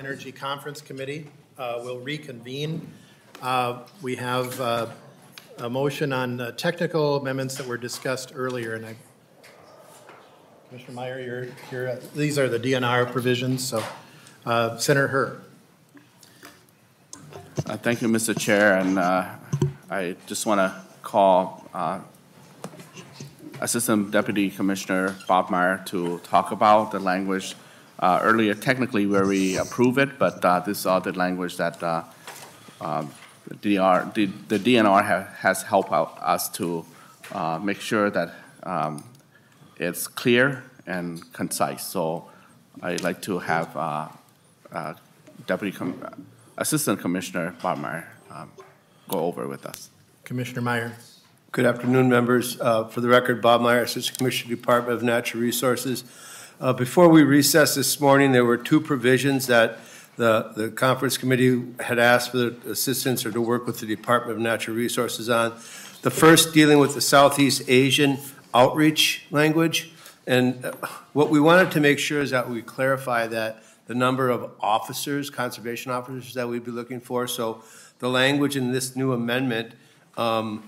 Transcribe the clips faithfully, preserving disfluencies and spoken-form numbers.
Energy Conference Committee uh, will reconvene. Uh, we have uh, a motion on uh, technical amendments that were discussed earlier, and I, Commissioner Meyer, you're, you're, uh, these are the D N R provisions. So, uh, Senator Herr. Uh, thank you, Mister Chair, and uh, I just want to call uh, Assistant Deputy Commissioner Bob Meyer to talk about the language uh, earlier, technically where we approve it, but uh, this is all the language that uh, uh, the, D R, the, the D N R ha, has helped out us to uh, make sure that um, it's clear and concise. So I'd like to have uh, uh, Deputy Com Assistant Commissioner Bob Meyer um, go over with us. Commissioner Meyer. Good afternoon, members. Uh, for the record, Bob Meyer, Assistant Commissioner, Department of Natural Resources. Uh, before we recessed this morning, there were two provisions that the, the conference committee had asked for the assistance or to work with the Department of Natural Resources on. The first dealing with the Southeast Asian outreach language. And what we wanted to make sure is that we clarify that the number of officers, conservation officers that we'd be looking for. So the language in this new amendment, um,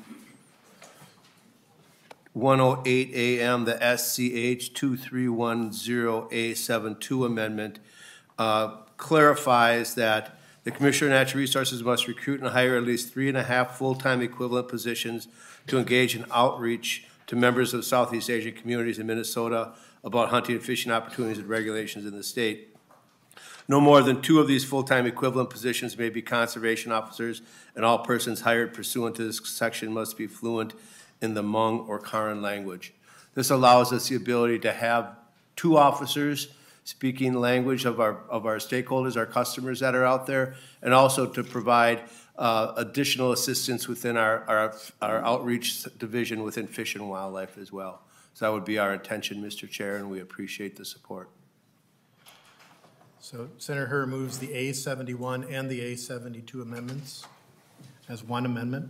one oh eight A M, the S C H two three one zero A seventy-two amendment, uh, clarifies that the Commissioner of Natural Resources must recruit and hire at least three and a half full-time equivalent positions to engage in outreach to members of Southeast Asian communities in Minnesota about hunting and fishing opportunities and regulations in the state. No more than two of these full-time equivalent positions may be conservation officers, and all persons hired pursuant to this section must be fluent in the Hmong or Karen language. This allows us the ability to have two officers speaking language of our, of our stakeholders, our customers that are out there, and also to provide uh, additional assistance within our, our, our outreach division within Fish and Wildlife as well. So that would be our intention, Mister Chair, and we appreciate the support. So Senator Herr moves the A seventy-one and the A seventy-two amendments as one amendment.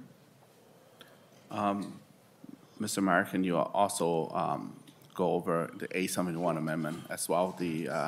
Um, Mister Meyer, can you also um, go over the A seventy-one amendment as well, the uh,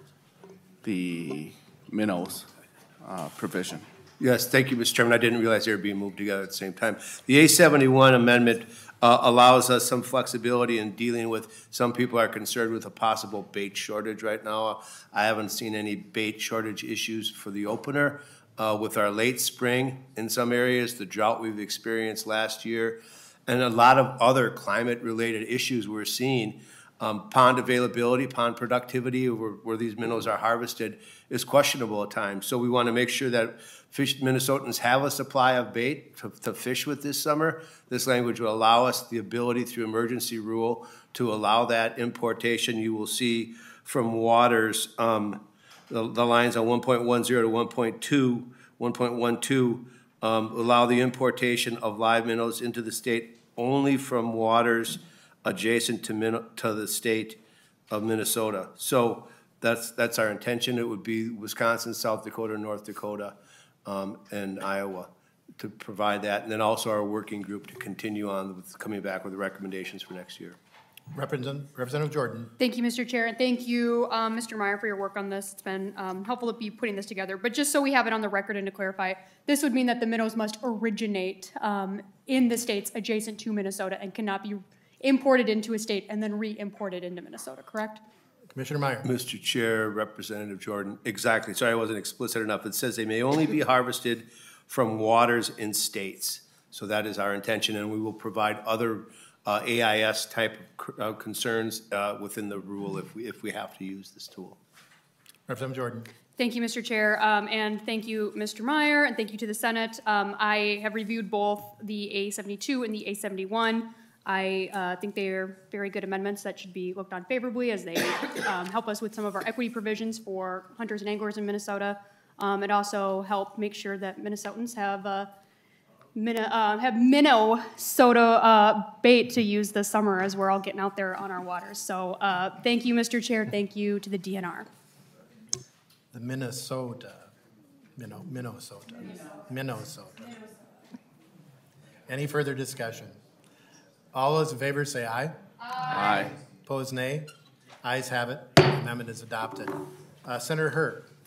the minnows uh, provision? Yes, thank you, Mister Chairman. I didn't realize they were being moved together at the same time. The A seventy-one amendment uh, allows us some flexibility in dealing with, some people are concerned with a possible bait shortage right now. I haven't seen any bait shortage issues for the opener. Uh, with our late spring in some areas, the drought we've experienced last year, and a lot of other climate-related issues we're seeing, um, pond availability, pond productivity, where, where these minnows are harvested, is questionable at times. So we want to make sure that fish Minnesotans have a supply of bait to, to fish with this summer. This language will allow us the ability through emergency rule to allow that importation. You will see from waters, um, the, the lines on one point one zero to one point two, one point one two um, allow the importation of live minnows into the state only from waters adjacent to, Min to the state of Minnesota. So that's, that's our intention. It would be Wisconsin, South Dakota, North Dakota, um, and Iowa to provide that. And then also our working group to continue on with coming back with recommendations for next year. Representative, Representative Jordan. Thank you, Mister Chair, and thank you, um, Mister Meyer, for your work on this. It's been um, helpful to be putting this together. But just so we have it on the record and to clarify, this would mean that the minnows must originate um, in the states adjacent to Minnesota and cannot be imported into a state and then re-imported into Minnesota, correct? Commissioner Meyer. Mister Chair, Representative Jordan, exactly. Sorry I wasn't explicit enough. It says they may only be harvested from waters in states. So that is our intention, and we will provide other Uh, A I S type of uh, concerns uh, within the rule if we, if we have to use this tool. Representative Jordan. Thank you, Mister Chair, um, and thank you, Mister Meyer, and thank you to the Senate. Um, I have reviewed both the A seventy-two and the A seventy-one. I uh, think they are very good amendments that should be looked on favorably as they um, help us with some of our equity provisions for hunters and anglers in Minnesota. Um, it also help make sure that Minnesotans have uh, Min uh, have minnow soda uh, bait to use this summer as we're all getting out there on our waters. So uh, thank you, Mister Chair. Thank you to the D N R. The Minnesota, Minno, Minnesota, Minnesota. Any further discussion? All those in favor say aye. Aye. Aye. Opposed, nay. Ayes have it. The amendment is adopted. Uh, Senator Herr.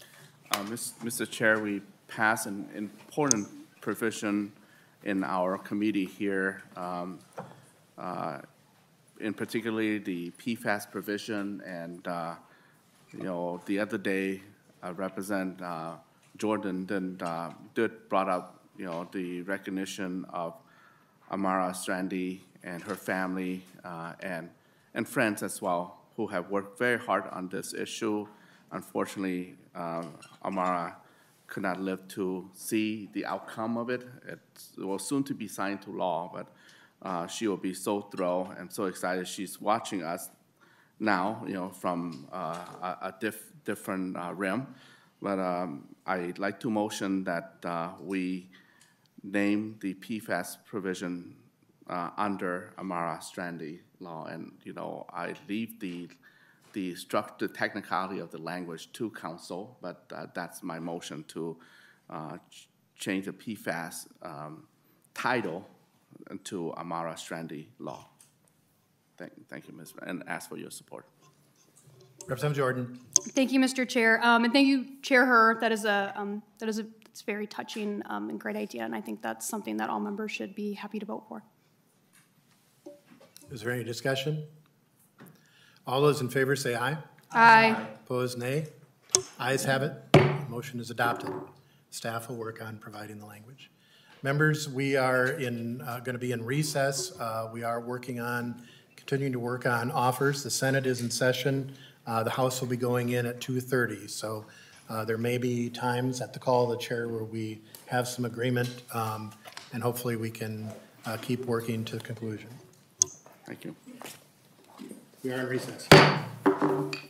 Uh, Miz- Mister Chair, we passed an important provision in our committee here, um, uh, in particularly the P FAS provision, and, uh, you know, the other day, uh, Representative uh, Jordan did, uh, did brought up, you know, the recognition of Amara Strandy and her family, uh, and, and friends as well, who have worked very hard on this issue. Unfortunately, um, Amara could not live to see the outcome of it. It's- It will soon to be signed to law, but uh, she will be so thrilled and so excited. She's watching us now, you know, from uh, a, a diff, different uh, realm. But um, I'd like to motion that uh, we name the P FAS provision uh, under Amara Strandy law, and, you know, I leave the, the structure, technicality of the language to council, but uh, that's my motion to uh, ch- change the P FAS um, title to Amara Strandy law. Thank, thank you, Miz and ask for your support. Representative Jordan. Thank you, Mister Chair, um, and thank you, Chair Her. That is a, um, that is a, it's very touching um, and great idea, and I think that's something that all members should be happy to vote for. Is there any discussion? All those in favor say aye. Aye. Opposed, nay. Ayes have it. Motion is adopted. Staff will work on providing the language. Members, we are in, going to be in recess. Uh, We are working on, continuing to work on offers. The Senate is in session. Uh, The House will be going in at two thirty. So uh, there may be times at the call of the chair where we have some agreement, um, and hopefully we can uh, keep working to conclusion. Thank you. We are in recess.